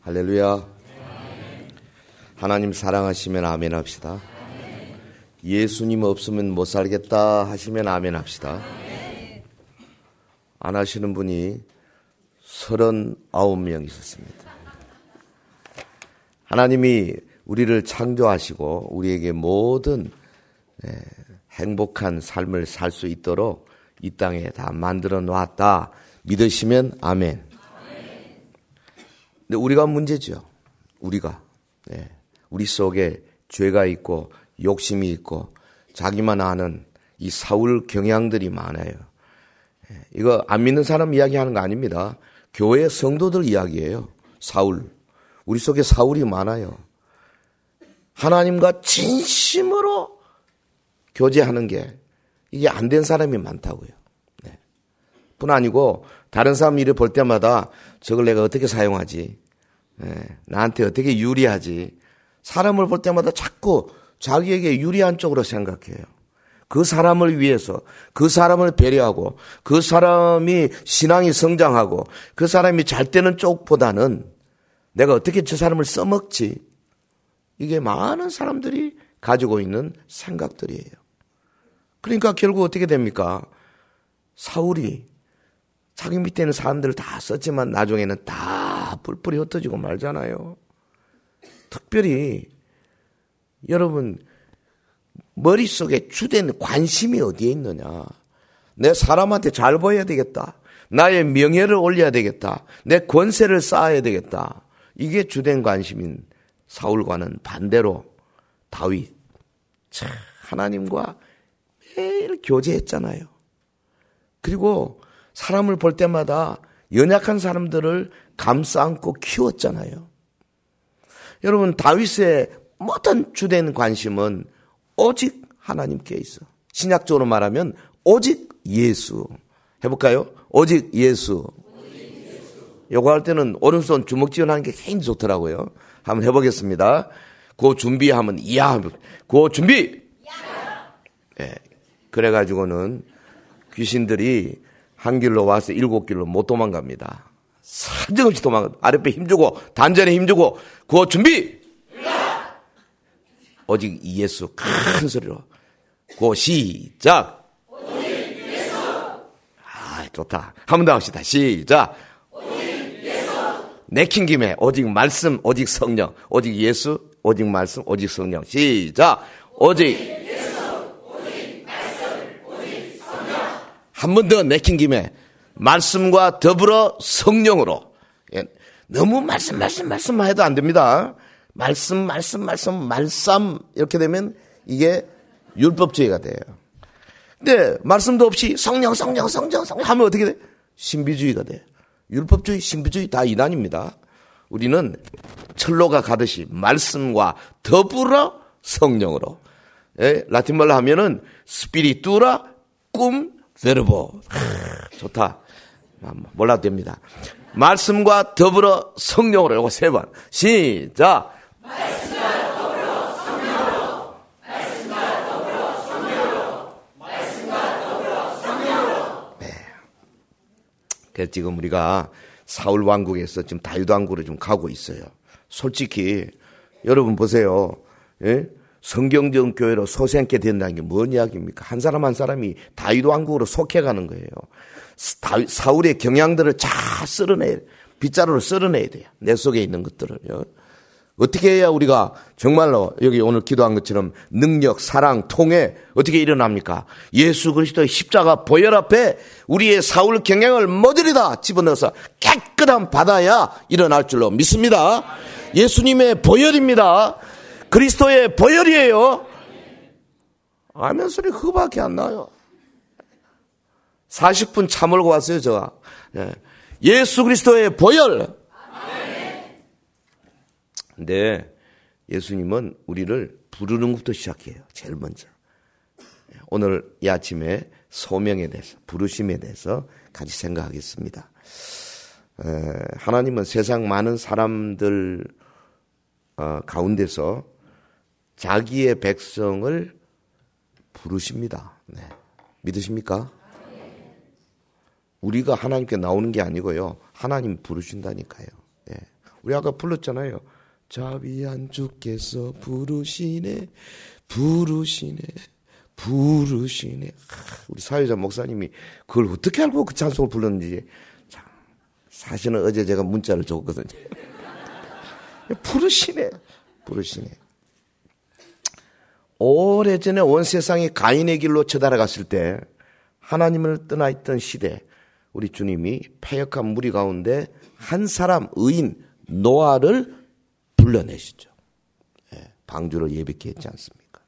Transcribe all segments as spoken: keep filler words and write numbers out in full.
할렐루야. 하나님 사랑하시면 아멘 합시다. 예수님 없으면 못 살겠다 하시면 아멘 합시다. 안 하시는 분이 서른아홉 명 있었습니다. 하나님이 우리를 창조하시고 우리에게 모든 행복한 삶을 살 수 있도록 이 땅에 다 만들어 놨다 믿으시면 아멘. 근데 우리가 문제죠. 우리가. 네. 우리 속에 죄가 있고 욕심이 있고 자기만 아는 이 사울 경향들이 많아요. 네. 이거 안 믿는 사람 이야기하는 거 아닙니다. 교회 성도들 이야기예요. 사울. 우리 속에 사울이 많아요. 하나님과 진심으로 교제하는 게 이게 안 된 사람이 많다고요. 네. 뿐 아니고 다른 사람 일을 볼 때마다 저걸 내가 어떻게 사용하지? 네. 나한테 어떻게 유리하지? 사람을 볼 때마다 자꾸 자기에게 유리한 쪽으로 생각해요. 그 사람을 위해서 그 사람을 배려하고 그 사람이 신앙이 성장하고 그 사람이 잘 되는 쪽보다는 내가 어떻게 저 사람을 써먹지? 이게 많은 사람들이 가지고 있는 생각들이에요. 그러니까 결국 어떻게 됩니까? 사울이 자기 밑에 있는 사람들을 다 썼지만 나중에는 다 뿔뿔이 흩어지고 말잖아요. 특별히 여러분 머릿속에 주된 관심이 어디에 있느냐. 내 사람한테 잘 보여야 되겠다. 나의 명예를 올려야 되겠다. 내 권세를 쌓아야 되겠다. 이게 주된 관심인 사울과는 반대로 다윗 참 하나님과 매일 교제했잖아요. 그리고 사람을 볼 때마다 연약한 사람들을 감싸 안고 키웠잖아요. 여러분 다윗의 모든 주된 관심은 오직 하나님께 있어. 신약적으로 말하면 오직 예수. 해볼까요? 오직 예수. 요거 할 때는 오른손 주먹 지원하는 게 굉장히 좋더라고요. 한번 해보겠습니다. 그 준비하면 이야. 그 준비. 예. 그래가지고는 귀신들이 한 길로 와서 일곱 길로 못 도망갑니다. 사정없이 도망가. 아랫배 힘주고 단전에 힘주고 그 준비. 오직 예수 큰 소리로. 고 시작. 오직 예수. 아 좋다. 한 번 더 합시다. 시작. 오직 예수. 내킨 김에 오직 말씀, 오직 성령, 오직 예수, 오직 말씀, 오직 성령. 시작. 오직 예수, 오직 말씀, 오직 성령. 한 번 더 내킨 김에 말씀과 더불어 성령으로. 예. 너무 말씀, 말씀, 말씀만 해도 안 됩니다. 말씀, 말씀, 말씀, 말씀 이렇게 되면 이게 율법주의가 돼요. 근데 말씀도 없이 성령, 성령, 성령, 성령 하면 어떻게 돼? 신비주의가 돼요. 율법주의, 신비주의 다 이단입니다. 우리는 철로가 가듯이 말씀과 더불어 성령으로. 예, 라틴말로 하면은 스피리투라 cum verbo. 좋다. 몰라도 됩니다. 말씀과 더불어 성령으로. 이거 세 번. 시작. 말씀과 더불어 성령으로. 말씀과 더불어 성령으로. 말씀과 더불어 성령으로. 네. 그래서 지금 우리가 사울 왕국에서 지금 다윗 왕국으로 좀 가고 있어요. 솔직히 여러분 보세요. 예? 성경적 교회로 소생케 된다는 게 뭔 이야기입니까? 한 사람 한 사람이 다윗 왕국으로 속해가는 거예요. 다윗, 사울의 경향들을 잘 쓸어내야, 빗자루로 쓸어내야 돼요. 내 속에 있는 것들을요. 어떻게 해야 우리가 정말로 여기 오늘 기도한 것처럼 능력, 사랑, 통해 어떻게 일어납니까? 예수 그리스도의 십자가 보혈 앞에 우리의 사울 경향을 모조리 다 집어넣어서 깨끗한 바다야 일어날 줄로 믿습니다. 예수님의 보혈입니다. 그리스도의 보혈이에요. 아멘 소리 그거밖에 안 나요. 사십 분 차 몰고 왔어요, 제가. 예. 예수 그리스도의 보혈. 근데 예수님은 우리를 부르는 것부터 시작해요. 제일 먼저. 오늘 이 아침에 소명에 대해서, 부르심에 대해서 같이 생각하겠습니다. 에, 하나님은 세상 많은 사람들 어, 가운데서 자기의 백성을 부르십니다. 네. 믿으십니까? 우리가 하나님께 나오는 게 아니고요. 하나님 부르신다니까요. 네. 우리 아까 불렀잖아요. 자비한 주께서 부르시네, 부르시네, 부르시네. 우리 사회자 목사님이 그걸 어떻게 알고 그 찬송을 불렀는지. 자, 사실은 어제 제가 문자를 줬거든요. 부르시네, 부르시네. 오래전에 온 세상이 가인의 길로 쳐달아갔을 때 하나님을 떠나 있던 시대, 우리 주님이 패역한 무리 가운데 한 사람 의인 노아를 불러내시죠. 예, 방주를 예비케 했지 않습니까?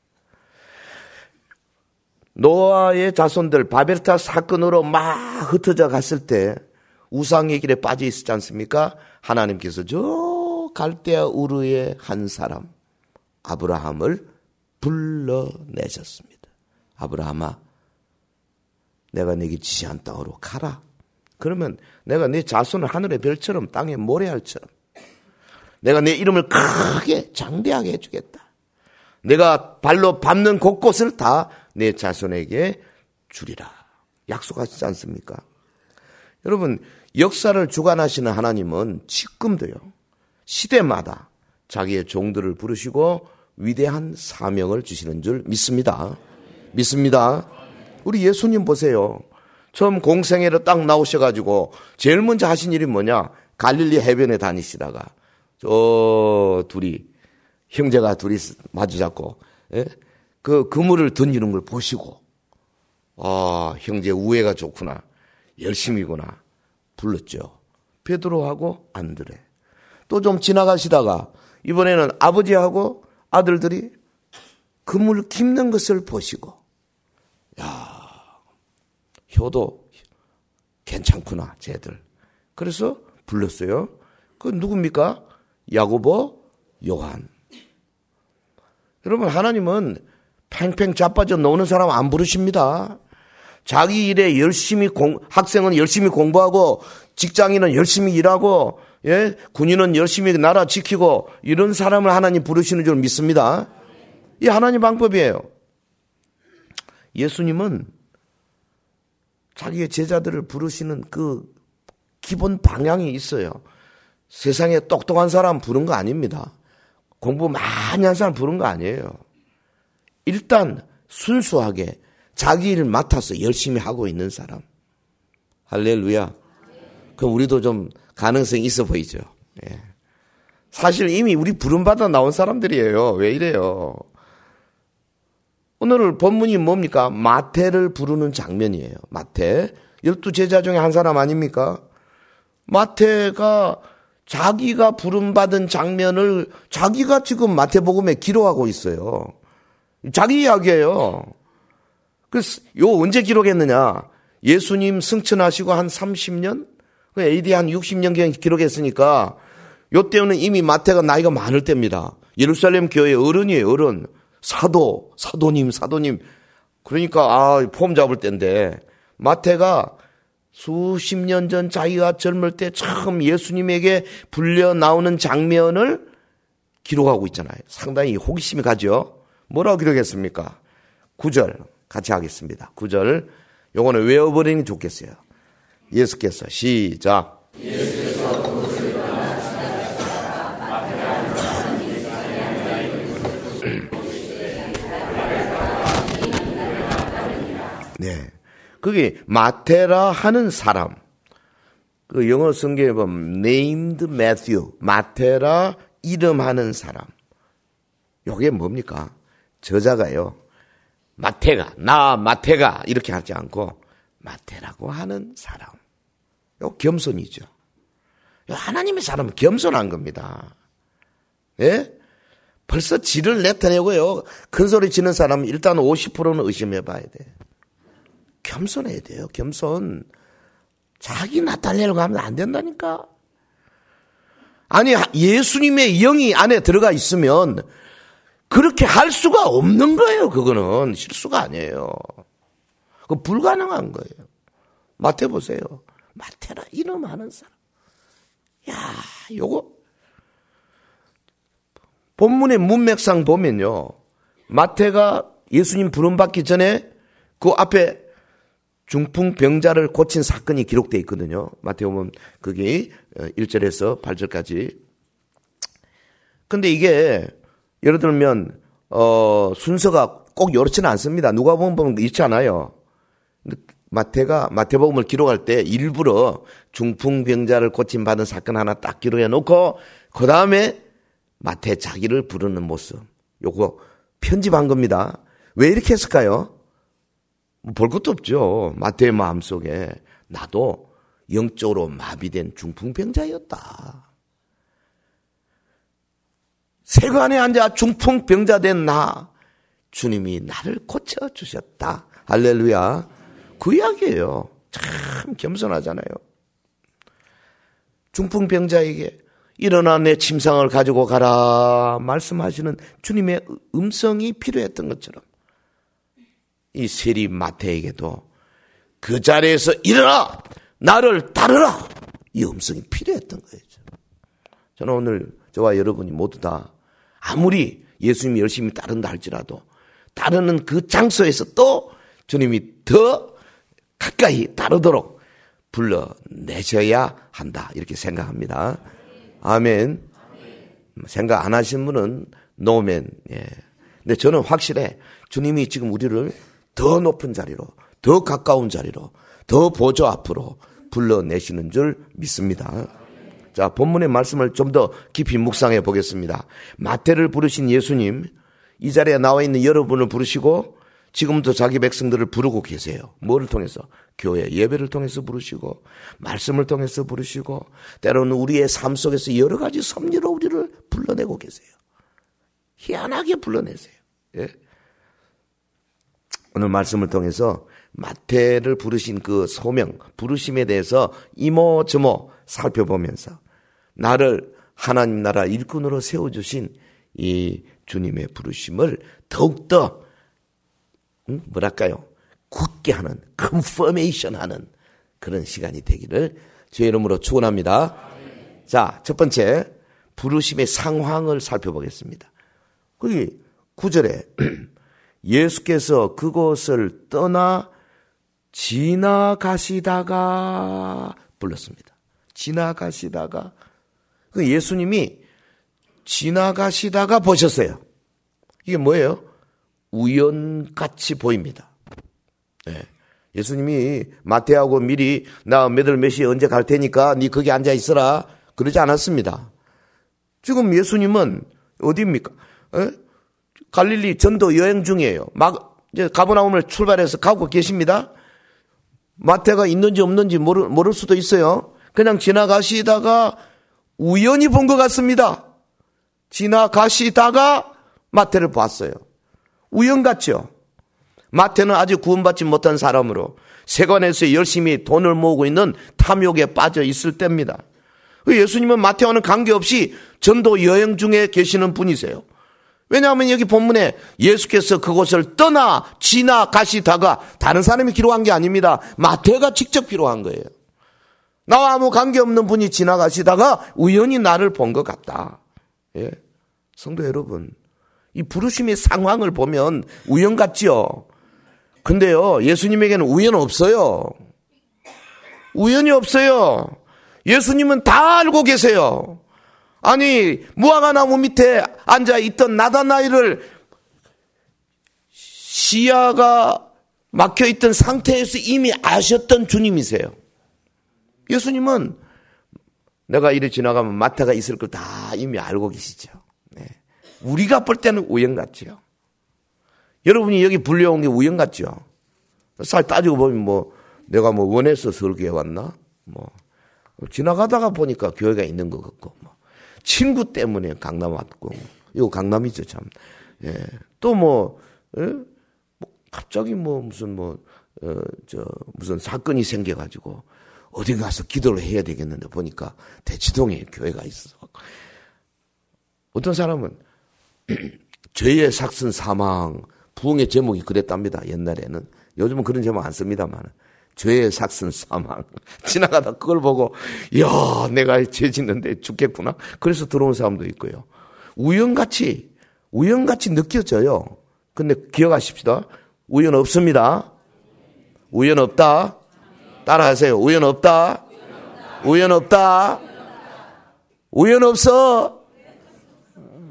노아의 자손들 바벨탑 사건으로 막 흩어져 갔을 때 우상의 길에 빠져 있었지 않습니까? 하나님께서 저 갈대아 우르의 한 사람 아브라함을 불러내셨습니다. 아브라함아, 내가 내게 지시한 땅으로 가라. 그러면 내가 네 자손을 하늘의 별처럼 땅의 모래알처럼 내가 내 이름을 크게 장대하게 해주겠다. 내가 발로 밟는 곳곳을 다 내 자손에게 주리라. 약속하시지 않습니까? 여러분, 역사를 주관하시는 하나님은 지금도요, 시대마다 자기의 종들을 부르시고 위대한 사명을 주시는 줄 믿습니다. 믿습니다. 우리 예수님 보세요. 처음 공생애로 딱 나오셔가지고 제일 먼저 하신 일이 뭐냐? 갈릴리 해변에 다니시다가 저 둘이, 형제가 둘이 마주잡고, 예? 그 그물을 던지는 걸 보시고, 아, 형제 우애가 좋구나, 열심이구나 불렀죠. 베드로하고 안드레. 또 좀 지나가시다가 이번에는 아버지하고 아들들이 그물 깁는 것을 보시고, 야, 효도 괜찮구나 쟤들. 그래서 불렀어요. 그 누굽니까? 야고보, 요한. 여러분, 하나님은 팽팽 자빠져 노는 사람 안 부르십니다. 자기 일에 열심히 공, 학생은 열심히 공부하고 직장인은 열심히 일하고, 예, 군인은 열심히 나라 지키고 이런 사람을 하나님 부르시는 줄 믿습니다. 이 하나님 방법이에요. 예수님은 자기의 제자들을 부르시는 그 기본 방향이 있어요. 세상에 똑똑한 사람 부른 거 아닙니다. 공부 많이 한 사람 부른 거 아니에요. 일단 순수하게 자기 일을 맡아서 열심히 하고 있는 사람. 할렐루야. 그럼 우리도 좀 가능성이 있어 보이죠. 예. 사실 이미 우리 부름받아 나온 사람들이에요. 왜 이래요? 오늘 본문이 뭡니까? 마태를 부르는 장면이에요. 마태. 열두 제자 중에 한 사람 아닙니까? 마태가 자기가 부름받은 장면을 자기가 지금 마태복음에 기록하고 있어요. 자기 이야기예요. 그래서 요 언제 기록했느냐? 예수님 승천하시고 한 삼십 년? 에이디 한 육십 년경 기록했으니까 요 때는 이미 마태가 나이가 많을 때입니다. 예루살렘 교회 어른이에요, 어른. 사도, 사도님, 사도님. 그러니까 아, 폼 잡을 때인데 마태가 수십 년 전 자기가 젊을 때 처음 예수님에게 불려 나오는 장면을 기록하고 있잖아요. 상당히 호기심이 가죠. 뭐라고 기록했습니까? 구 절 같이 하겠습니다. 구 절 요거는 외워버리는 게 좋겠어요. 예수께서 시작. 예수께서 그곳을 떠나 네, 그게 마테라 하는 사람. 그 영어 성경에 보면 named Matthew, 마테라 이름하는 사람. 요게 뭡니까? 저자가요, 마태가, 나 마태가 이렇게 하지 않고 마태라고 하는 사람. 요 겸손이죠. 요 하나님의 사람은 겸손한 겁니다. 예? 벌써 지를 내타내고요, 큰 소리 치는 사람은 일단 오십 퍼센트는 의심해 봐야 돼. 겸손해야 돼요, 겸손. 자기 나타내려고 하면 안 된다니까. 아니, 예수님의 영이 안에 들어가 있으면 그렇게 할 수가 없는 거예요. 그거는 실수가 아니에요. 그거 불가능한 거예요. 마태 보세요. 마태라 이름 하는 사람. 야, 요거 본문의 문맥상 보면요, 마태가 예수님 부름받기 전에 그 앞에 중풍병자를 고친 사건이 기록되어 있거든요. 마태복음 그게 일 절에서 팔 절까지 근데 이게 예를 들면 어, 순서가 꼭 이렇지는 않습니다. 누가복음 보면 있지 않아요. 마태가 마태복음을 기록할 때 일부러 중풍병자를 고침받은 사건 하나 딱 기록해 놓고 그 다음에 마태 자기를 부르는 모습 요거 편집한 겁니다. 왜 이렇게 했을까요? 볼 것도 없죠. 마태의 마음속에 나도 영적으로 마비된 중풍병자였다. 세관에 앉아 중풍병자 된 나 주님이 나를 고쳐주셨다. 할렐루야. 그 이야기예요. 참 겸손하잖아요. 중풍병자에게 일어나 내 침상을 가지고 가라 말씀하시는 주님의 음성이 필요했던 것처럼 이 세리 마태에게도 그 자리에서 일어나 나를 따르라 이 음성이 필요했던 거예요. 저는 오늘 저와 여러분이 모두 다 아무리 예수님이 열심히 따른다 할지라도 따르는 그 장소에서 또 주님이 더 가까이 따르도록 불러내셔야 한다 이렇게 생각합니다. 아멘. 생각 안 하신 분은 노멘. 예. 근데 저는 확실해. 주님이 지금 우리를 더 높은 자리로, 더 가까운 자리로, 더 보좌 앞으로 불러내시는 줄 믿습니다. 자, 본문의 말씀을 좀 더 깊이 묵상해 보겠습니다. 마태를 부르신 예수님, 이 자리에 나와 있는 여러분을 부르시고 지금도 자기 백성들을 부르고 계세요. 뭐를 통해서? 교회 예배를 통해서 부르시고 말씀을 통해서 부르시고 때로는 우리의 삶 속에서 여러 가지 섭리로 우리를 불러내고 계세요. 희한하게 불러내세요. 예. 오늘 말씀을 통해서 마태를 부르신 그 소명, 부르심에 대해서 이모저모 살펴보면서 나를 하나님 나라 일꾼으로 세워주신 이 주님의 부르심을 더욱더 음, 뭐랄까요? 굳게 하는, 컨퍼메이션 하는 그런 시간이 되기를 주의 이름으로 축원합니다. 자, 첫 번째 부르심의 상황을 살펴보겠습니다. 거기 구 절에 예수께서 그곳을 떠나 지나가시다가 불렀습니다. 지나가시다가 그 예수님이 지나가시다가 보셨어요. 이게 뭐예요? 우연같이 보입니다. 네. 예수님이 마태하고 미리 나 몇월 몇 시에 언제 갈 테니까 네 거기 앉아 있어라 그러지 않았습니다. 지금 예수님은 어디입니까? 에? 갈릴리 전도 여행 중이에요. 막 이제 가버나움을 출발해서 가고 계십니다. 마태가 있는지 없는지 모를, 모를 수도 있어요. 그냥 지나가시다가 우연히 본 것 같습니다. 지나가시다가 마태를 봤어요. 우연 같죠. 마태는 아직 구원받지 못한 사람으로 세관에서 열심히 돈을 모으고 있는 탐욕에 빠져 있을 때입니다. 예수님은 마태와는 관계없이 전도 여행 중에 계시는 분이세요. 왜냐하면 여기 본문에 예수께서 그곳을 떠나 지나가시다가 다른 사람이 기록한 게 아닙니다. 마태가 직접 기록한 거예요. 나와 아무 관계없는 분이 지나가시다가 우연히 나를 본 것 같다. 예. 성도 여러분, 이 부르심의 상황을 보면 우연 같지요. 근데요, 예수님에게는 우연 없어요. 우연이 없어요. 예수님은 다 알고 계세요. 아니, 무화과나무 밑에 앉아있던 나다나엘을 시야가 막혀있던 상태에서 이미 아셨던 주님이세요. 예수님은 내가 이리 지나가면 마태가 있을 걸 다 이미 알고 계시죠. 네. 우리가 볼 때는 우연 같죠. 여러분이 여기 불려온 게 우연 같죠. 살 따지고 보면 뭐 내가 뭐 원해서 설교해 왔나? 뭐 지나가다가 보니까 교회가 있는 것 같고 뭐 친구 때문에 강남 왔고 이거 강남이죠 참. 예. 또 뭐, 예? 뭐 갑자기 뭐 무슨 뭐 어, 저 무슨 사건이 생겨가지고 어디 가서 기도를 해야 되겠는데 보니까 대치동에 교회가 있어. 어떤 사람은 죄의 삭슨 사망 부흥의 제목이 그랬답니다. 옛날에는. 요즘은 그런 제목 안 씁니다만. 죄의 삭슨 사망. 지나가다 그걸 보고 이야 내가 죄 짓는데 죽겠구나. 그래서 들어온 사람도 있고요. 우연같이 우연같이 느껴져요. 근데 기억하십시다. 우연 없습니다. 우연 없다. 따라하세요. 우연 없다. 우연 없다. 우연 없어.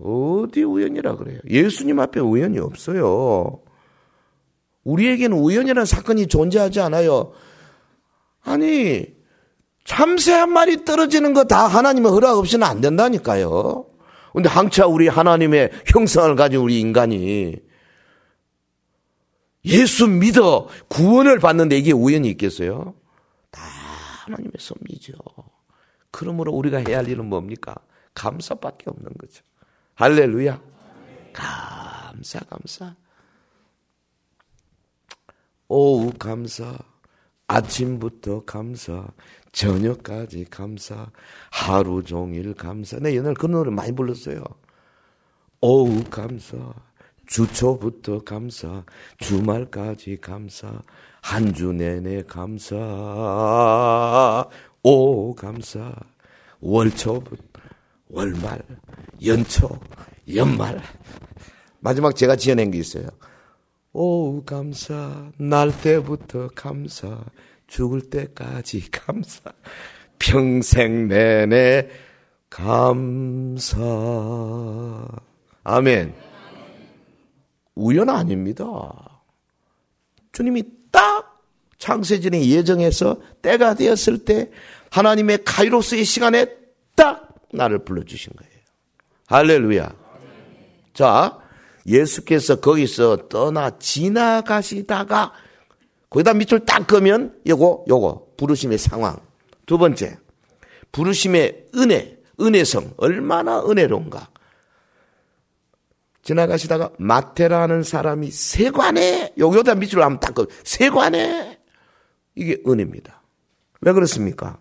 어디 우연이라 그래요. 예수님 앞에 우연이 없어요. 우리에게는 우연이라는 사건이 존재하지 않아요. 아니, 참새 한 마리 떨어지는 거 다 하나님의 허락 없이는 안 된다니까요. 근데 항차 우리 하나님의 형상을 가진 우리 인간이 예수 믿어 구원을 받는데 이게 우연이 있겠어요? 다 하나님의 섭리죠. 그러므로 우리가 해야 할 일은 뭡니까? 감사밖에 없는 거죠. 할렐루야. 감사, 감사. 오후 감사, 아침부터 감사, 저녁까지 감사, 하루 종일 감사. 내 옛날 그 노래 많이 불렀어요. 오후 감사, 주초부터 감사, 주말까지 감사, 한 주 내내 감사, 오 감사, 월초부터 월말, 연초, 연말. 마지막 제가 지어낸 게 있어요. 오후 감사, 날 때부터 감사, 죽을 때까지 감사, 평생 내내 감사. 아멘. 우연 아닙니다. 주님이 딱 창세전에 예정해서 때가 되었을 때 하나님의 카이로스의 시간에 딱 나를 불러주신 거예요. 할렐루야. 자, 예수께서 거기서 떠나 지나가시다가 거기다 밑줄 딱 그으면 요거 요거 부르심의 상황. 두 번째, 부르심의 은혜, 은혜성. 얼마나 은혜로운가. 지나가시다가 마태라는 사람이 세관에 여기다 밑줄을 한번 딱 그으면 세관에 이게 은혜입니다. 왜 그렇습니까?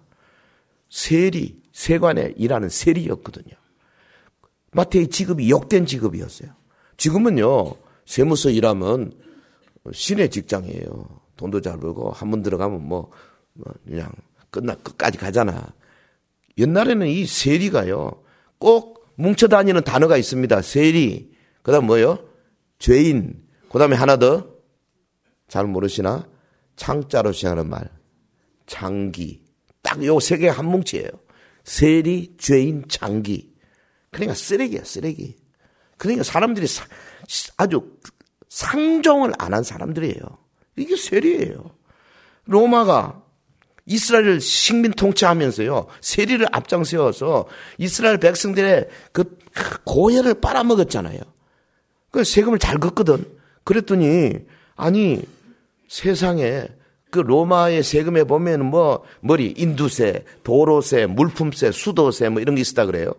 세리, 세관에 일하는 세리였거든요. 마태의 직업이 욕된 직업이었어요. 지금은요, 세무서 일하면 신의 직장이에요. 돈도 잘 벌고, 한 번 들어가면 뭐, 뭐 그냥 끝나, 끝까지 가잖아. 옛날에는 이 세리가요, 꼭 뭉쳐다니는 단어가 있습니다. 세리, 그 다음 뭐요? 죄인, 그 다음에 하나 더, 잘 모르시나? 창자로 시작하는 말. 창기. 딱 요 세 개 한 뭉치예요. 세리, 죄인, 창기. 그러니까 쓰레기야, 쓰레기. 그러니까 사람들이 사, 아주 상종을 안 한 사람들이에요. 이게 세리예요. 로마가 이스라엘을 식민 통치하면서요, 세리를 앞장세워서 이스라엘 백성들의 그 고혈을 빨아먹었잖아요. 그 세금을 잘 걷거든. 그랬더니 아니 세상에 그 로마의 세금에 보면 뭐 머리 인두세, 도로세, 물품세, 수도세 뭐 이런 게 있었다 그래요.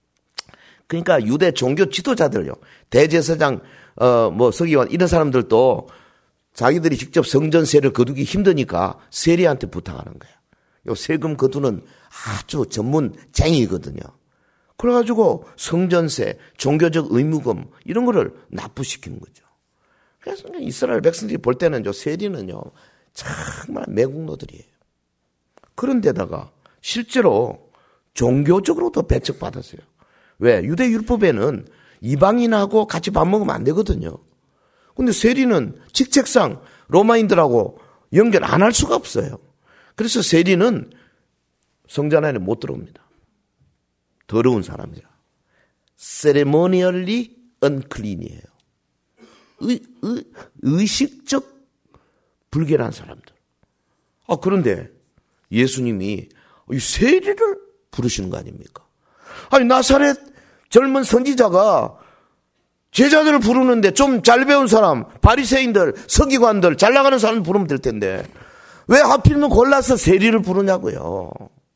그러니까 유대 종교 지도자들요, 대제사장, 어, 뭐 서기관 이런 사람들도 자기들이 직접 성전세를 거두기 힘드니까 세리한테 부탁하는 거야. 요 세금 거두는 아주 전문 쟁이거든요. 그래가지고 성전세, 종교적 의무금 이런 거를 납부시키는 거죠. 그래서 이스라엘 백성들이 볼 때는 저 세리는요 정말 매국노들이에요. 그런데다가 실제로 종교적으로도 배척받았어요. 왜? 유대 율법에는 이방인하고 같이 밥 먹으면 안 되거든요. 근데 세리는 직책상 로마인들하고 연결 안 할 수가 없어요. 그래서 세리는 성전 안에 못 들어옵니다. 더러운 사람이라. ceremonially unclean이에요. 의, 의, 의식적 불결한 사람들. 아, 그런데 예수님이 이 세리를 부르시는 거 아닙니까? 아니, 나사렛 젊은 선지자가 제자들을 부르는데 좀 잘 배운 사람, 바리새인들, 서기관들, 잘 나가는 사람 부르면 될 텐데 왜 하필이면 골라서 세리를 부르냐고요.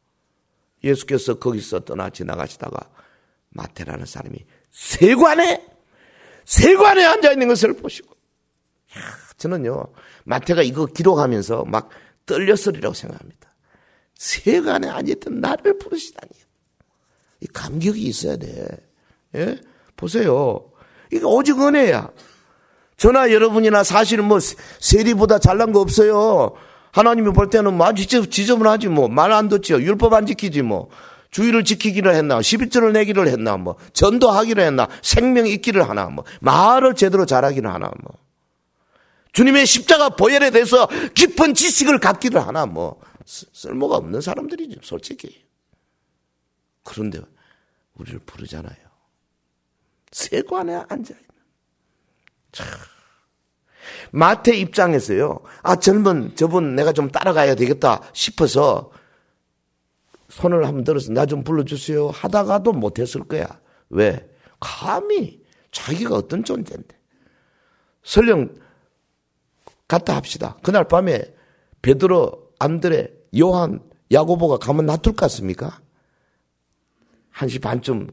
예수께서 거기서 떠나 지나가시다가 마태라는 사람이 세관에 세관에 앉아있는 것을 보시고, 이야, 저는요 마태가 이거 기록하면서 막 떨렸으리라고 생각합니다. 세관에 앉아있던 나를 부르시다니. 이 감격이 있어야 돼. 예? 보세요. 이게 오직 은혜야. 저나 여러분이나 사실은 뭐 세리보다 잘난 거 없어요. 하나님이 볼 때는 뭐 아주 지저분하지 뭐. 말 안 듣지요. 율법 안 지키지 뭐. 주의를 지키기를 했나, 십일조를 내기를 했나, 뭐 전도하기를 했나, 생명 있기를 하나, 뭐 말을 제대로 잘하기를 하나, 뭐 주님의 십자가 보혈에 대해서 깊은 지식을 갖기를 하나, 뭐 쓸모가 없는 사람들이지 솔직히. 그런데 우리를 부르잖아요. 세관에 앉아있는. 참. 마태 입장에서요, 아, 젊은 저분 내가 좀 따라가야 되겠다 싶어서 손을 한번 들어서 나 좀 불러주세요 하다가도 못했을 거야. 왜? 감히 자기가 어떤 존재인데. 설령 갔다 합시다. 그날 밤에 베드로, 안드레, 요한, 야고보가 가면 놔둘 것 같습니까? 한 시 반쯤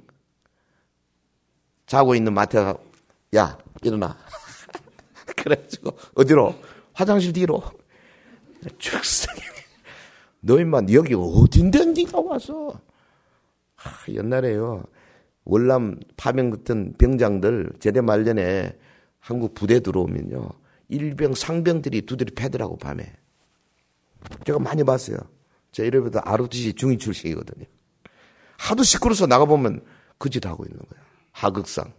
자고 있는 마태가 야 일어나. 그래가지고 어디로? 화장실 뒤로. 죽상해. 너 인마 여기 어딘데 네가 와서. 아, 옛날에요. 월남 파병 같은 병장들 제대 말년에 한국 부대 들어오면요. 일병 상병들이 두드리 패더라고 밤에. 제가 많이 봤어요. 제 이래봬도 아르티씨 중위 출신이거든요. 하도 시끄러워서 나가보면 그 짓 하고 있는 거예요. 하극상.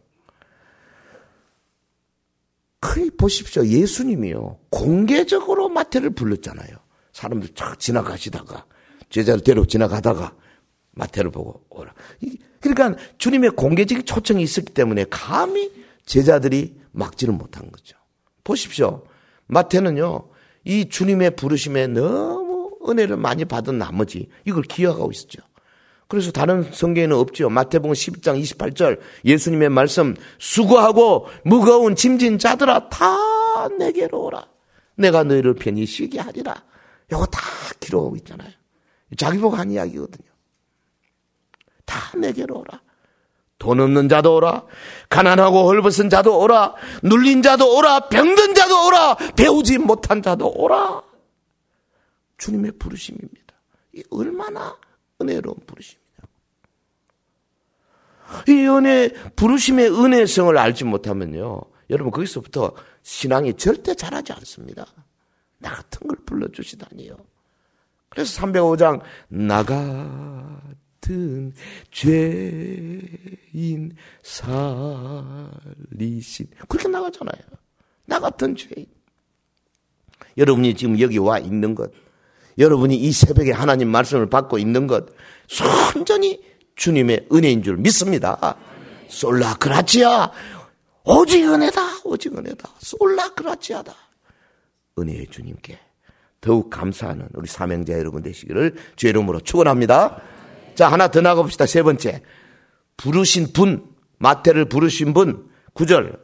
거의 보십시오. 예수님이요. 공개적으로 마태를 불렀잖아요. 사람들 쫙 지나가시다가 제자를 데리고 지나가다가 마태를 보고 오라. 그러니까 주님의 공개적인 초청이 있었기 때문에 감히 제자들이 막지를 못한 거죠. 보십시오. 마태는요. 이 주님의 부르심에 너무 은혜를 많이 받은 나머지 이걸 기억하고 있었죠. 그래서 다른 성경에는 없죠. 마태복음 십일 장 이십팔 절 예수님의 말씀, 수고하고 무거운 짐진 자들아 다 내게로 오라. 내가 너희를 편히 쉬게 하리라. 이거 다 기록하고 있잖아요. 자기 보고 한 이야기거든요. 다 내게로 오라. 돈 없는 자도 오라. 가난하고 헐벗은 자도 오라. 눌린 자도 오라. 병든 자도 오라. 배우지 못한 자도 오라. 주님의 부르심입니다. 이 얼마나 은혜로운 부르심이냐. 이 은혜, 부르심의 은혜성을 알지 못하면요. 여러분, 거기서부터 신앙이 절대 자라지 않습니다. 나 같은 걸 불러주시다니요. 그래서 삼백오 장, 나 같은 죄인 살리신. 그렇게 나가잖아요. 나 같은 죄인. 여러분이 지금 여기 와 있는 것, 여러분이 이 새벽에 하나님 말씀을 받고 있는 것 순전히 주님의 은혜인 줄 믿습니다. 솔라 그라치아. 오직 은혜다. 오직 은혜다. 솔라 그라치아다. 은혜의 주님께 더욱 감사하는 우리 사명자 여러분 되시기를 주의 이름으로 축원합니다. 자, 하나 더 나가봅시다. 세 번째. 부르신 분, 마태를 부르신 분, 구 절.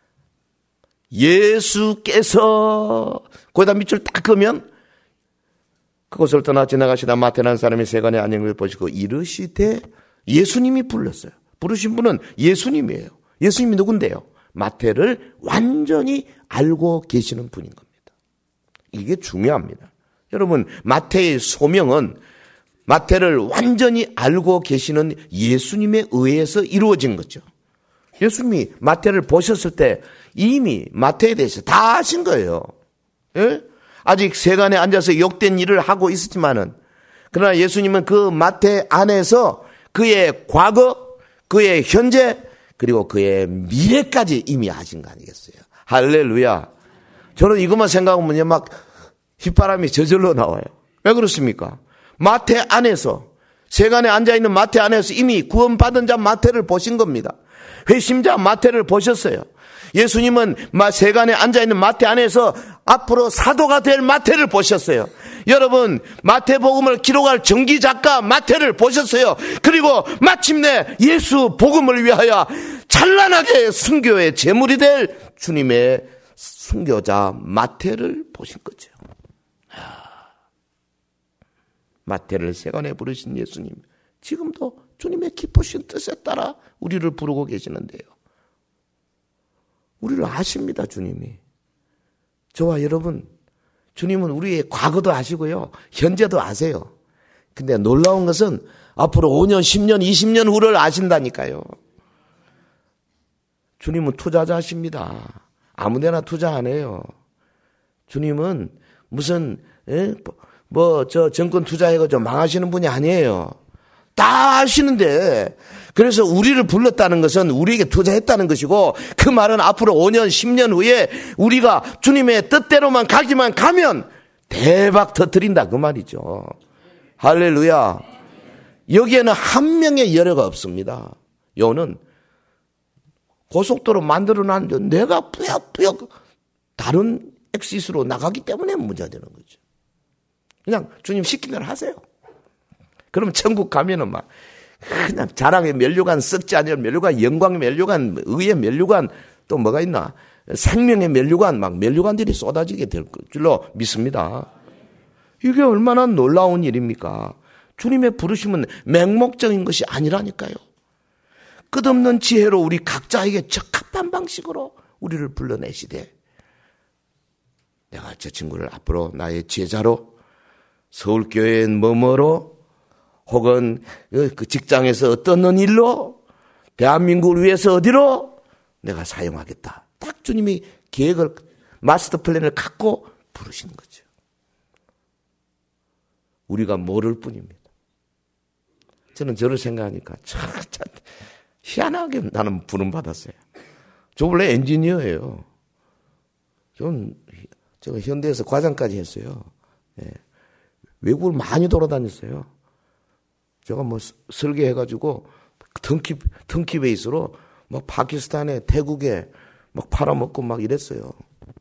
예수께서 거기다 밑줄 딱 그으면 그곳을 떠나 지나가시다 마태라는 사람이 세간에 앉은 것을 보시고 이르시되 예수님이 불렀어요. 부르신 분은 예수님이에요. 예수님이 누군데요? 마태를 완전히 알고 계시는 분인 겁니다. 이게 중요합니다. 여러분, 마태의 소명은 마태를 완전히 알고 계시는 예수님에 의해서 이루어진 거죠. 예수님이 마태를 보셨을 때 이미 마태에 대해서 다 아신 거예요. 예? 아직 세간에 앉아서 욕된 일을 하고 있었지만은, 그러나 예수님은 그 마태 안에서 그의 과거, 그의 현재, 그리고 그의 미래까지 이미 아신 거 아니겠어요? 할렐루야. 저는 이것만 생각하면요, 막 휘바람이 저절로 나와요. 왜 그렇습니까? 마태 안에서, 세간에 앉아있는 마태 안에서 이미 구원받은 자 마태를 보신 겁니다. 회심자 마태를 보셨어요. 예수님은 세간에 앉아있는 마태 안에서 앞으로 사도가 될 마태를 보셨어요. 여러분, 마태복음을 기록할 전기작가 마태를 보셨어요. 그리고 마침내 예수 복음을 위하여 찬란하게 순교의 제물이 될 주님의 순교자 마태를 보신 거죠. 마태를 세간에 부르신 예수님, 지금도 주님의 기쁘신 뜻에 따라 우리를 부르고 계시는데요. 우리를 아십니다, 주님이. 저와 여러분, 주님은 우리의 과거도 아시고요, 현재도 아세요. 근데 놀라운 것은 앞으로 오 년, 십 년, 이십 년 후를 아신다니까요. 주님은 투자자십니다. 아무데나 투자 안 해요. 주님은 무슨 뭐 저 정권 투자해가지고 망하시는 분이 아니에요. 다 아시는데, 그래서 우리를 불렀다는 것은 우리에게 투자했다는 것이고, 그 말은 앞으로 오 년, 십 년 후에 우리가 주님의 뜻대로만 가기만 가면 대박 터뜨린다 그 말이죠. 할렐루야. 여기에는 한 명의 여려가 없습니다. 요는 고속도로 만들어놨는데 내가 뿌역뿌역 다른 엑시스로 나가기 때문에 문제가 되는 거죠. 그냥 주님 시킨 대로 하세요. 그러면 천국 가면은 막 그냥 자랑의 면류관, 썩지 않은 면류관, 영광의 면류관, 의의 면류관, 또 뭐가 있나? 생명의 면류관, 막 면류관들이 쏟아지게 될 줄로 믿습니다. 이게 얼마나 놀라운 일입니까? 주님의 부르심은 맹목적인 것이 아니라니까요. 끝없는 지혜로 우리 각자에게 적합한 방식으로 우리를 불러내시되, 내가 저 친구를 앞으로 나의 제자로, 서울교회에 뭐뭐로, 혹은 그 직장에서 어떤 일로, 대한민국을 위해서 어디로 내가 사용하겠다. 딱 주님이 계획을, 마스터 플랜을 갖고 부르시는 거죠. 우리가 모를 뿐입니다. 저는 저를 생각하니까 참, 참 희한하게 나는 부름받았어요. 저 원래 엔지니어예요. 전 제가 현대에서 과장까지 했어요. 예. 외국을 많이 돌아다녔어요. 제가 뭐 설계해가지고 턴키, 턴키 베이스로 막 파키스탄에, 태국에 막 팔아먹고 막 이랬어요.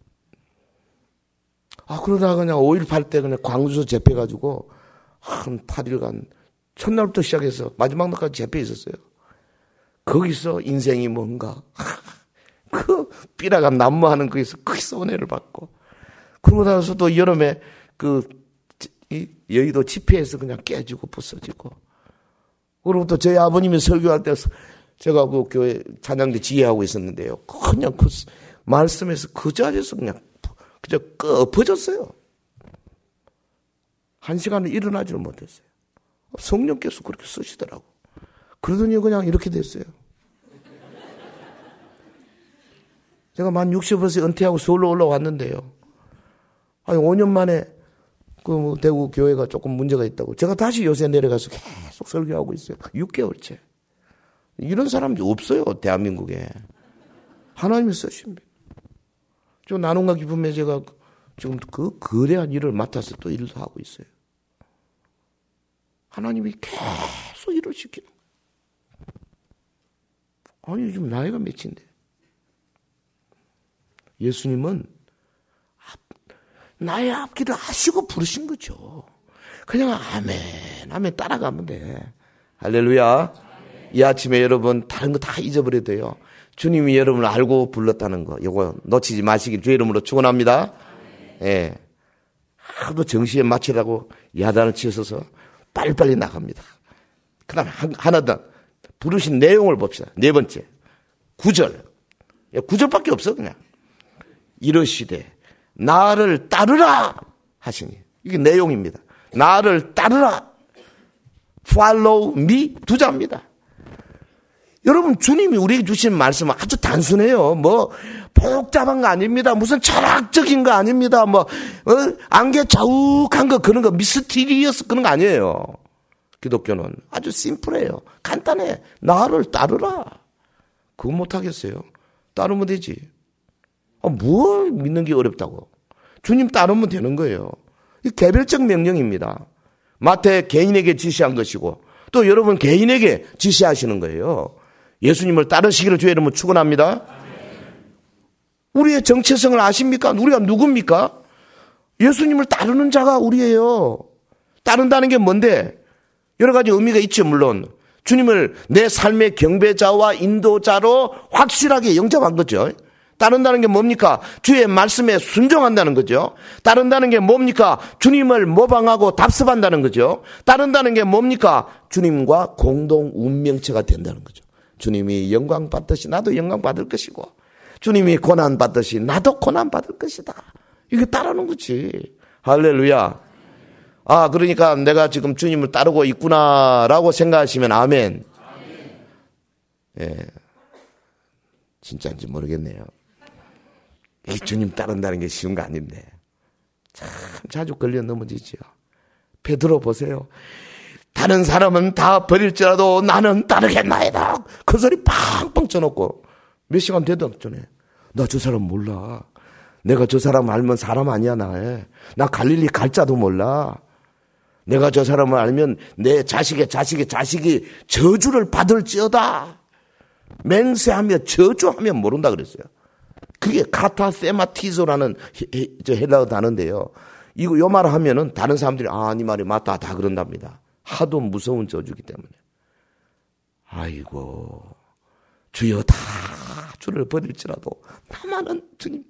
아, 그러다가 그냥 오일팔 때 그냥 광주에서 재패가지고 한 팔 일간 첫날부터 시작해서 마지막 날까지 재패 있었어요. 거기서 인생이 뭔가, 그 삐라가 난무하는 거기서 거기서 은혜를 받고, 그러고 나서 또 여름에 그 이 여의도 집회에서 그냥 깨지고 부서지고, 그리고 또 저희 아버님이 설교할 때 제가 그 교회 찬양대 지휘하고 있었는데요. 그냥 그 말씀에서 그 자리에서 그냥 그저 엎어졌어요. 한 시간을 일어나지를 못했어요. 성령께서 그렇게 쓰시더라고. 그러더니 그냥 이렇게 됐어요. 제가 만 육십에서 은퇴하고 서울로 올라왔는데요. 아니, 오 년 만에 그 대구 교회가 조금 문제가 있다고 제가 다시 요새 내려가서 계속 설교하고 있어요. 육 개월째. 이런 사람이 없어요, 대한민국에. 하나님이 쓰십니다. 저 나눔과 기쁨에 제가 지금 그 거대한 일을 맡아서 또 일도 하고 있어요. 하나님이 계속 일을 시키는 거예요. 아니, 지금 나이가 몇인데. 예수님은 나의 앞길을 아시고 부르신 거죠. 그냥 아멘, 아멘 따라가면 돼. 할렐루야. 이 아침에 여러분 다른 거 다 잊어버려도 돼요. 주님이 여러분을 알고 불렀다는 거, 이거 놓치지 마시길 주의 이름으로 축원합니다. 예, 하도 정시에 맞추라고 야단을 치셔서 빨리빨리 나갑니다. 그 다음 하나 더 부르신 내용을 봅시다. 네 번째 구 절, 구 절밖에 없어. 그냥 이러시되 나를 따르라 하시니, 이게 내용입니다. 나를 따르라, follow me, 두 자입니다. 여러분, 주님이 우리에게 주신 말씀은 아주 단순해요. 뭐 복잡한 거 아닙니다. 무슨 철학적인 거 아닙니다. 뭐 어? 안개 자욱한 거, 그런 거 미스티리어스 그런 거 아니에요. 기독교는 아주 심플해요. 간단해. 나를 따르라. 그거 못하겠어요. 따르면 되지. 아, 뭘 믿는 게 어렵다고. 주님 따르면 되는 거예요. 이 개별적 명령입니다. 마태 개인에게 지시한 것이고 또 여러분 개인에게 지시하시는 거예요. 예수님을 따르시기를 주의 이름으로 축원합니다. 우리의 정체성을 아십니까? 우리가 누굽니까? 예수님을 따르는 자가 우리예요. 따른다는 게 뭔데? 여러 가지 의미가 있죠. 물론 주님을 내 삶의 경배자와 인도자로 확실하게 영접한 거죠. 따른다는 게 뭡니까? 주의 말씀에 순종한다는 거죠. 따른다는 게 뭡니까? 주님을 모방하고 답습한다는 거죠. 따른다는 게 뭡니까? 주님과 공동 운명체가 된다는 거죠. 주님이 영광 받듯이 나도 영광 받을 것이고, 주님이 고난 받듯이 나도 고난 받을 것이다. 이게 따르는 거지. 할렐루야. 아, 그러니까 내가 지금 주님을 따르고 있구나라고 생각하시면 아멘. 예, 진짜인지 모르겠네요. 이 주님 따른다는 게 쉬운 거 아닌데 참 자주 걸려 넘어지죠. 베드로 보세요. 다른 사람은 다 버릴지라도 나는 따르겠나이다. 그 소리 팡팡 쳐놓고 몇 시간 되도 전에 나 저 사람 몰라. 내가 저 사람 알면 사람 아니야. 나 나 갈릴리 갈자도 몰라. 내가 저 사람을 알면 내 자식의 자식의 자식이 저주를 받을지어다. 맹세하며 저주하며 모른다 그랬어요. 그게 카타세마티소라는 헬라어 단어인데요. 이거 요 말을 하면은 다른 사람들이 아, 네 말이 맞다 다 그런답니다. 하도 무서운 저주기 때문에. 아이고, 주여 다 주를 버릴지라도 나만은 주님.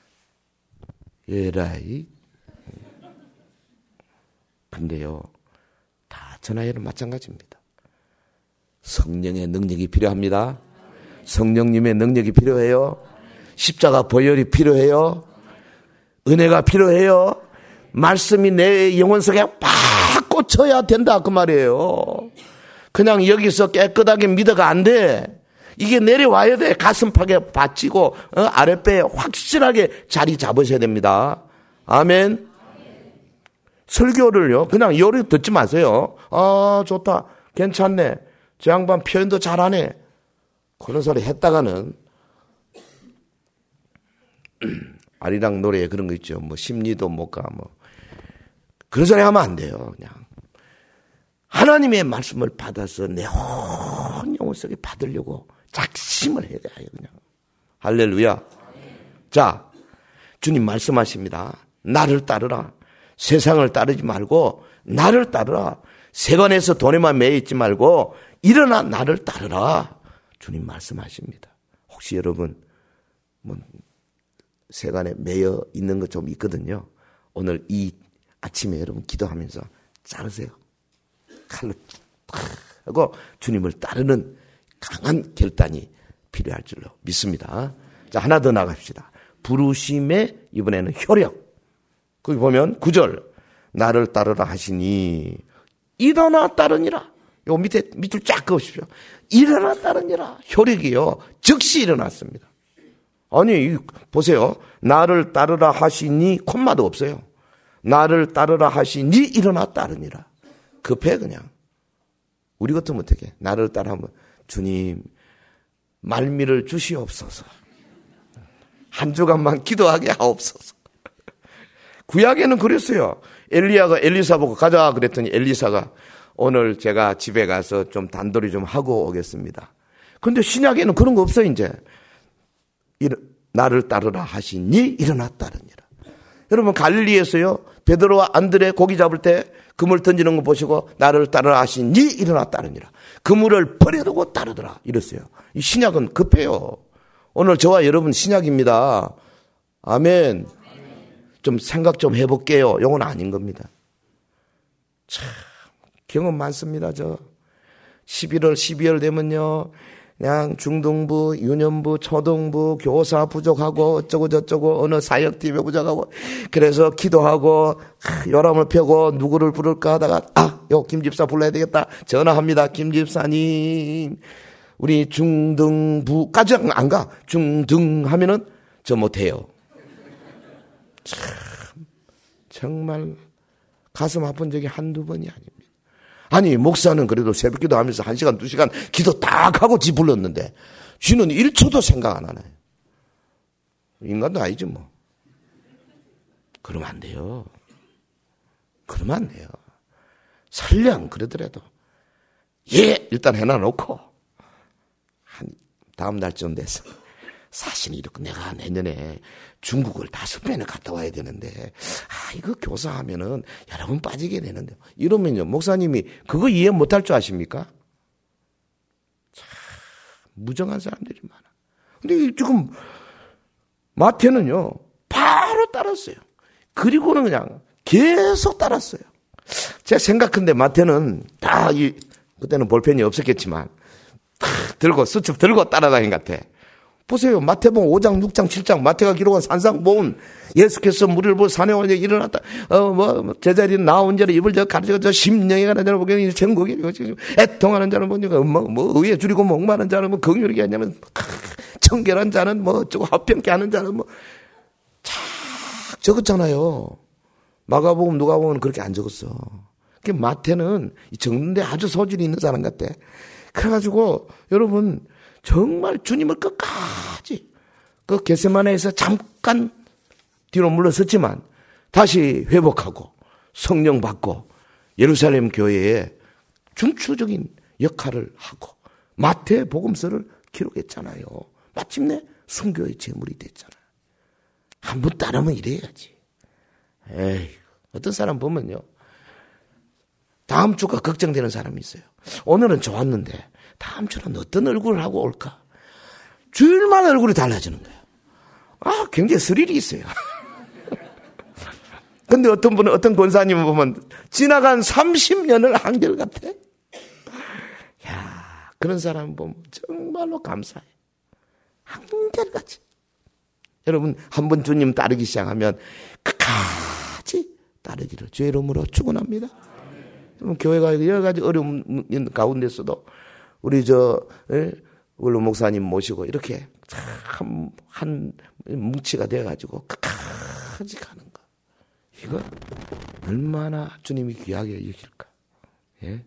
예라이. 근데요, 다 전하에는 마찬가지입니다. 성령의 능력이 필요합니다. 성령님의 능력이 필요해요. 십자가 보혈이 필요해요. 은혜가 필요해요. 말씀이 내 영혼 속에 팍 꽂혀야 된다 그 말이에요. 그냥 여기서 깨끗하게 믿어가 안 돼. 이게 내려와야 돼. 가슴팍에 받치고 어? 아랫배에 확실하게 자리 잡으셔야 됩니다. 아멘. 설교를요 그냥 요리 듣지 마세요. 아 좋다 괜찮네 저 양반 표현도 잘하네 그런 소리 했다가는 아리랑 노래에 그런 거 있죠. 뭐 심리도 못 가 뭐 그런 소리 하면 안 돼요. 그냥 하나님의 말씀을 받아서 내 온 영혼 속에 받으려고 작심을 해야 돼요. 그냥 할렐루야. 자 주님 말씀하십니다. 나를 따르라. 세상을 따르지 말고 나를 따르라. 세관에서 돈에만 매여 있지 말고 일어나 나를 따르라. 주님 말씀하십니다. 혹시 여러분 뭐 세관에 매여 있는 것 좀 있거든요. 오늘 이 아침에 여러분 기도하면서 자르세요. 칼로 하고 주님을 따르는 강한 결단이 필요할 줄로 믿습니다. 자 하나 더 나갑시다. 부르심의 이번에는 효력. 거기 보면 구 절 나를 따르라 하시니 일어나 따르니라. 요 밑에 밑줄 쫙 그으십시오. 일어나 따르니라. 효력이요 즉시 일어났습니다. 아니 보세요. 나를 따르라 하시니 콤마도 없어요. 나를 따르라 하시니 일어나 따르니라. 급해 그냥. 우리 같으면 어떻게 나를 따르면 주님 말미를 주시옵소서. 한 주간만 기도하게 하옵소서. 구약에는 그랬어요. 엘리야가 엘리사 보고 가자 그랬더니 엘리사가 오늘 제가 집에 가서 좀 단돌이 좀 하고 오겠습니다. 그런데 신약에는 그런 거 없어요. 이제 나를 따르라 하시니 일어나 따르니라. 여러분 갈릴리에서요 베드로와 안드레 고기 잡을 때 그물 던지는 거 보시고 나를 따르라 하시니 일어나 따르니라. 그물을 버려두고 따르더라 이랬어요. 이 신약은 급해요. 오늘 저와 여러분 신약입니다. 아멘. 좀 생각 좀 해볼게요. 이건 아닌 겁니다. 참 경험 많습니다. 저 십일월 십이월 되면요 그냥 중등부, 유년부, 초등부, 교사 부족하고 어쩌고 저쩌고 어느 사역팀에 부족하고 그래서 기도하고 요람을 펴고 누구를 부를까 하다가 아, 요 김집사 불러야 되겠다. 전화합니다. 김집사님 우리 중등부까지 안 가. 중등 하면은 저 못해요. 참 정말 가슴 아픈 적이 한두 번이 아닙니다. 아니 목사는 그래도 새벽 기도하면서 한 시간 두 시간 기도 딱 하고 지 불렀는데 쥐는 일 초도 생각 안 하나요? 인간도 아니지 뭐. 그러면 안 돼요. 그러면 안 돼요. 설령 그러더라도 예 일단 해놔놓고 한 다음 날쯤 돼서 사실은 이렇게 내가 내년에 중국을 다섯 번이나 갔다 와야 되는데 아 이거 교사하면은 여러 번 빠지게 되는데 이러면요 목사님이 그거 이해 못할 줄 아십니까? 참 무정한 사람들이 많아. 근데 지금 마태는요 바로 따랐어요. 그리고는 그냥 계속 따랐어요. 제가 생각한데 마태는 다 이 그때는 볼펜이 없었겠지만 다 들고 수첩 들고 따라다닌 것 같아. 보세요. 마태복음 오 장, 육 장, 칠 장, 마태가 기록한 산상보훈, 예수께서 무리를 보고 산에 올려 일어났다. 어, 뭐, 제자리는 나온 자를 입을 저 가르쳐, 저 심령에 가는 자를 보게 전국에 애통하는 자는 보니까 뭐, 뭐, 의에 줄이고 목마른 자는 뭐, 긍휼하게 하냐면, 청결한 자는 뭐, 어쩌고 화평케 하는 자는 뭐, 착 적었잖아요. 마가복음, 누가복음은 그렇게 안 적었어. 그 마태는 적는데 아주 소질이 있는 사람 같아. 그래가지고, 여러분, 정말 주님을 끝까지 그 겟세마네에서 잠깐 뒤로 물러섰지만 다시 회복하고 성령 받고 예루살렘 교회에 중추적인 역할을 하고 마태복음서를 기록했잖아요. 마침내 순교의 제물이 됐잖아요. 한번 따르면 이래야지. 에이, 어떤 사람 보면요, 다음 주가 걱정되는 사람이 있어요. 오늘은 좋았는데 다음 주는 어떤 얼굴을 하고 올까? 주일마다 얼굴이 달라지는 거예요. 아, 굉장히 스릴이 있어요. 근데 어떤 분은, 어떤 권사님을 보면 지나간 삼십 년을 한결같아. 야, 그런 사람 보면 정말로 감사해. 한결같이. 여러분, 한번 주님 따르기 시작하면 끝까지 따르기를 주의 이름으로 축원합니다. 여러분, 교회가 여러 가지 어려움 가운데서도 우리 저 원로 목사님 모시고 이렇게 참 한 뭉치가 돼가지고 끝까지 가는 거. 이거 얼마나 주님이 귀하게 여길까. 예?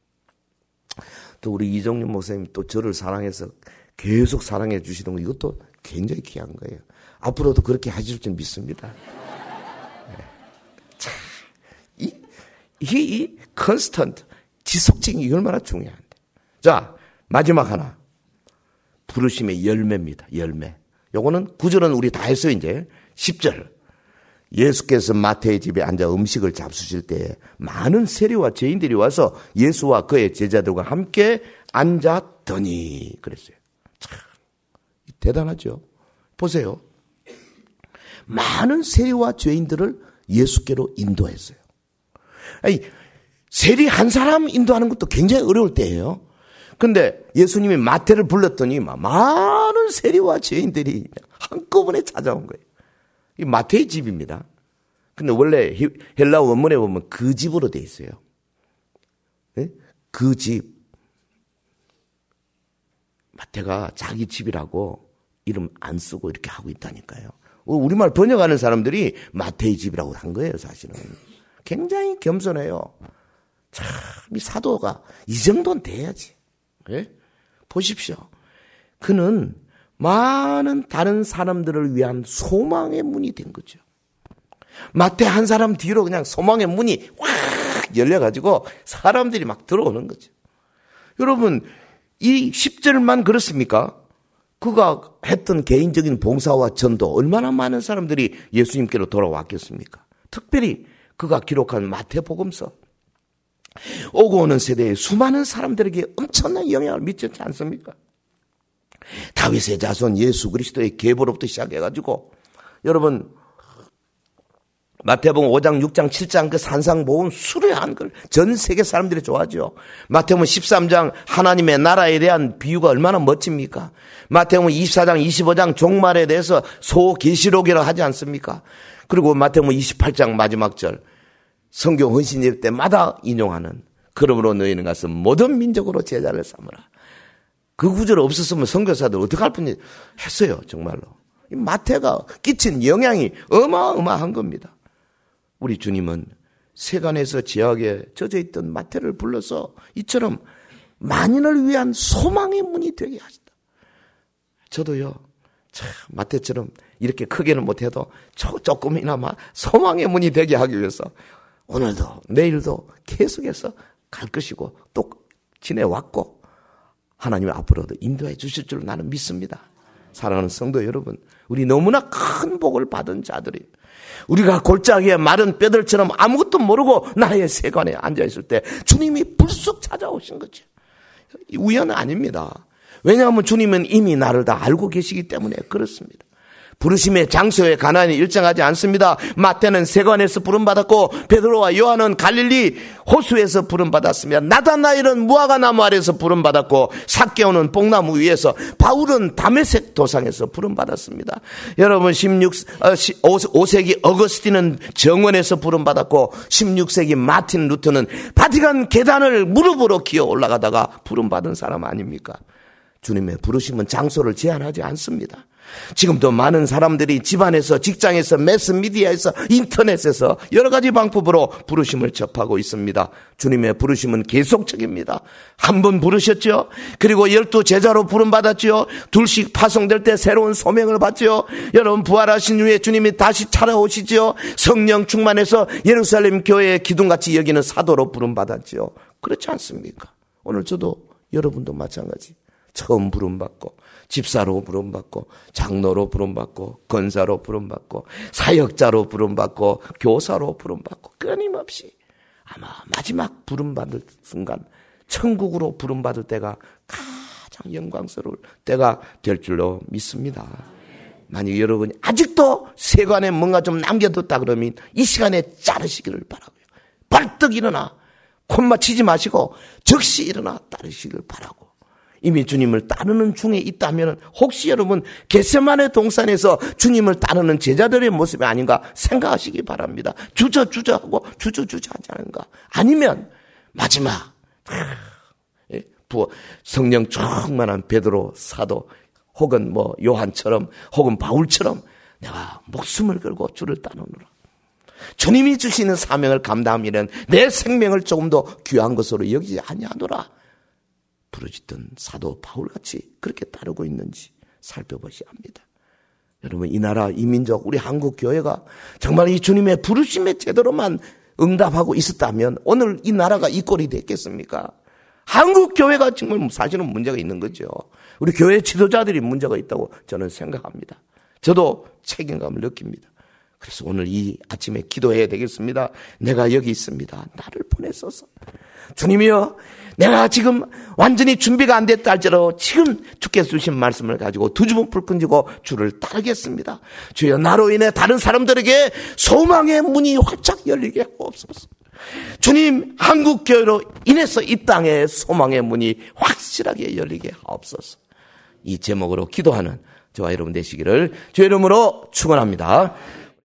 또 우리 이정윤 목사님 또 저를 사랑해서 계속 사랑해 주시는 거, 이것도 굉장히 귀한 거예요. 앞으로도 그렇게 하실 줄 믿습니다. 예. 참, 이, 이게 이 컨스턴트, 지속적인 게 얼마나 중요한데. 자, 마지막 하나. 부르심의 열매입니다. 열매. 요거는 구 절은 우리 다 했어요, 이제. 십 절. 예수께서 마태의 집에 앉아 음식을 잡수실 때에 많은 세리와 죄인들이 와서 예수와 그의 제자들과 함께 앉았더니 그랬어요. 참 대단하죠. 보세요. 많은 세리와 죄인들을 예수께로 인도했어요. 아니, 세리 한 사람 인도하는 것도 굉장히 어려울 때예요. 근데 예수님이 마태를 불렀더니 많은 세리와 죄인들이 한꺼번에 찾아온 거예요. 이 마태의 집입니다. 근데 원래 헬라 원문에 보면 그 집으로 돼 있어요. 네? 그 집. 마태가 자기 집이라고 이름 안 쓰고 이렇게 하고 있다니까요. 우리말 번역하는 사람들이 마태의 집이라고 한 거예요, 사실은. 굉장히 겸손해요. 참, 이 사도가 이 정도는 돼야지. 네? 보십시오. 그는 많은 다른 사람들을 위한 소망의 문이 된 거죠. 마태 한 사람 뒤로 그냥 소망의 문이 확 열려가지고 사람들이 막 들어오는 거죠. 여러분, 이 십 절만 그렇습니까? 그가 했던 개인적인 봉사와 전도, 얼마나 많은 사람들이 예수님께로 돌아왔겠습니까? 특별히 그가 기록한 마태복음서. 오고 오는 세대에 수많은 사람들에게 엄청난 영향을 미쳤지 않습니까? 다윗의 자손 예수 그리스도의 계보로부터 시작해가지고, 여러분, 마태복음 오 장, 육 장, 칠 장 그 산상 모음 수려한 걸 전 세계 사람들이 좋아하죠. 마태복음 십삼 장 하나님의 나라에 대한 비유가 얼마나 멋집니까? 마태복음 이십사 장, 이십오 장 종말에 대해서 소계시록이라고 하지 않습니까? 그리고 마태복음 이십팔 장 마지막 절 성경 헌신 예배 때마다 인용하는, 그러므로 너희는 가서 모든 민족으로 제자를 삼으라. 그 구절 없었으면 선교사들 어떻게 할 뻔 했어요, 정말로. 이 마태가 끼친 영향이 어마어마한 겁니다. 우리 주님은 세간에서 지하에 젖어 있던 마태를 불러서 이처럼 만인을 위한 소망의 문이 되게 하신다. 저도요, 참 마태처럼 이렇게 크게는 못해도 조금이나마 소망의 문이 되게 하기 위해서 오늘도 내일도 계속해서 갈 것이고 또 지내왔고 하나님 앞으로도 인도해 주실 줄 나는 믿습니다. 사랑하는 성도 여러분, 우리 너무나 큰 복을 받은 자들이, 우리가 골짜기에 마른 뼈들처럼 아무것도 모르고 나의 세관에 앉아있을 때 주님이 불쑥 찾아오신 거죠. 우연은 아닙니다. 왜냐하면 주님은 이미 나를 다 알고 계시기 때문에 그렇습니다. 부르심의 장소에 가난이 일정하지 않습니다. 마태는 세관에서 부름받았고 베드로와 요한은 갈릴리 호수에서 부름받았습니다. 나다나엘은 무화과나무 아래에서 부름받았고 삭개오는 뽕나무 위에서, 바울은 다메섹 도상에서 부름받았습니다. 여러분, 십육, 오 세기 어거스틴은 정원에서 부름받았고 십육 세기 마틴 루터는 바티칸 계단을 무릎으로 기어 올라가다가 부름받은 사람 아닙니까? 주님의 부르심은 장소를 제한하지 않습니다. 지금도 많은 사람들이 집안에서, 직장에서, 매스미디어에서, 인터넷에서 여러 가지 방법으로 부르심을 접하고 있습니다. 주님의 부르심은 계속적입니다. 한 번 부르셨죠? 그리고 열두 제자로 부름받았죠? 둘씩 파송될 때 새로운 소명을 받죠? 여러분, 부활하신 후에 주님이 다시 찾아오시죠? 성령 충만해서 예루살렘 교회의 기둥같이 여기는 사도로 부름받았죠? 그렇지 않습니까? 오늘 저도 여러분도 마찬가지. 처음 부름받고 집사로 부름받고 장로로 부름받고 권사로 부름받고 사역자로 부름받고 교사로 부름받고 끊임없이 아마 마지막 부름받을 순간 천국으로 부름받을 때가 가장 영광스러울 때가 될 줄로 믿습니다. 만약 여러분이 아직도 세관에 뭔가 좀 남겨뒀다 그러면 이 시간에 자르시기를 바라고요. 벌떡 일어나 콧마 치지 마시고 즉시 일어나 따르시기를 바라고, 이미 주님을 따르는 중에 있다면 혹시 여러분 겟세마네 동산에서 주님을 따르는 제자들의 모습이 아닌가 생각하시기 바랍니다. 주저주저하고 주저주저하지 않은가? 아니면 마지막 부어 성령 충만한 베드로 사도 혹은 뭐 요한처럼 혹은 바울처럼 내가 목숨을 걸고 주를 따르노라, 주님이 주시는 사명을 감당하면 내 생명을 조금 더 귀한 것으로 여기지 아니하노라 부르짖던 사도 바울같이 그렇게 따르고 있는지 살펴보셔야 합니다. 여러분, 이 나라, 이 민족, 우리 한국 교회가 정말 이 주님의 부르심에 제대로만 응답하고 있었다면 오늘 이 나라가 이 꼴이 됐겠습니까? 한국 교회가 정말 사실은 문제가 있는 거죠. 우리 교회 지도자들이 문제가 있다고 저는 생각합니다. 저도 책임감을 느낍니다. 그래서 오늘 이 아침에 기도해야 되겠습니다. 내가 여기 있습니다. 나를 보내소서. 주님이여, 내가 지금 완전히 준비가 안 됐다 할지라도 지금 주께서 주신 말씀을 가지고 두 주먹 불 끈지고 주를 따르겠습니다. 주여, 나로 인해 다른 사람들에게 소망의 문이 활짝 열리게 하옵소서. 주님, 한국교회로 인해서 이 땅에 소망의 문이 확실하게 열리게 하옵소서. 이 제목으로 기도하는 저와 여러분 되시기를 주의 이름으로 축원합니다.